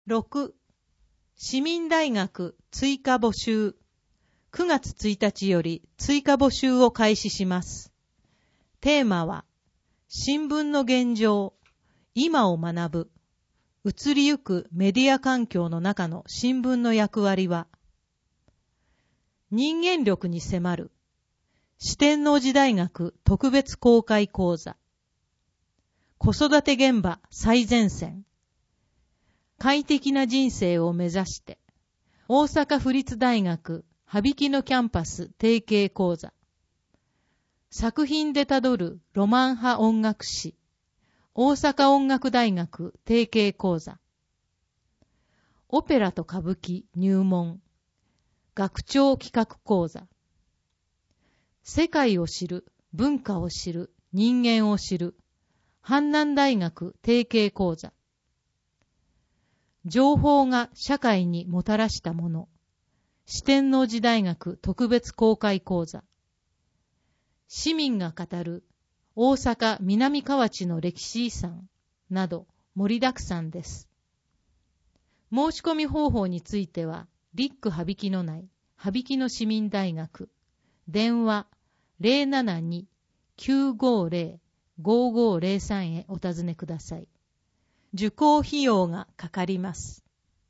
6. 市民大学追加募集。9月1日より追加募集を開始します。テーマは、新聞の現状、今を学ぶ、移りゆくメディア環境の中の新聞の役割は、人間力に迫る、四天王寺大学特別公開講座、子育て現場最前線、快適な人生を目指して、大阪府立大学羽曳野キャンパス提携講座、作品でたどるロマン派音楽史、大阪音楽大学提携講座、オペラと歌舞伎入門、学長企画講座、世界を知る、文化を知る、人間を知る、阪南大学提携講座、情報が社会にもたらしたもの、四天王寺大学特別公開講座、市民が語る大阪南河内の歴史遺産など盛りだくさんです。申し込み方法については、リック羽曳野内、羽曳野市民大学、電話 072-950-5503 へお尋ねください。受講費用がかかります。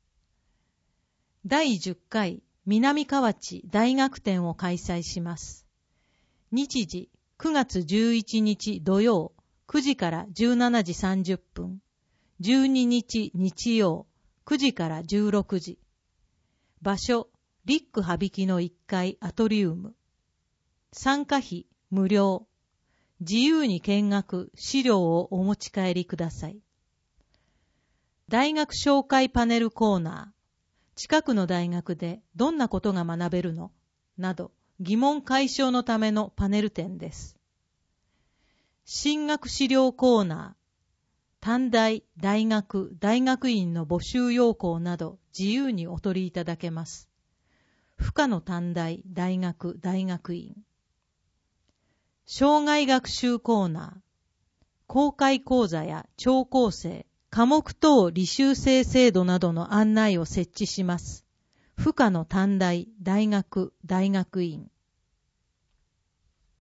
第10回南河内大学展を開催します。日時9月11日土曜9時から17時30分、12日日曜9時から16時。場所、リック羽曳野1階アトリウム。参加費無料。自由に見学、資料をお持ち帰りください。大学紹介パネルコーナー。近くの大学でどんなことが学べるの？など疑問解消のためのパネル展です。進学資料コーナー。短大、大学、大学院の募集要項など自由にお取りいただけます。附加の短大、大学、大学院。生涯学習コーナー。公開講座や聴講生、科目等履修生制度などの案内を設置します。附加の短大、大学、大学院。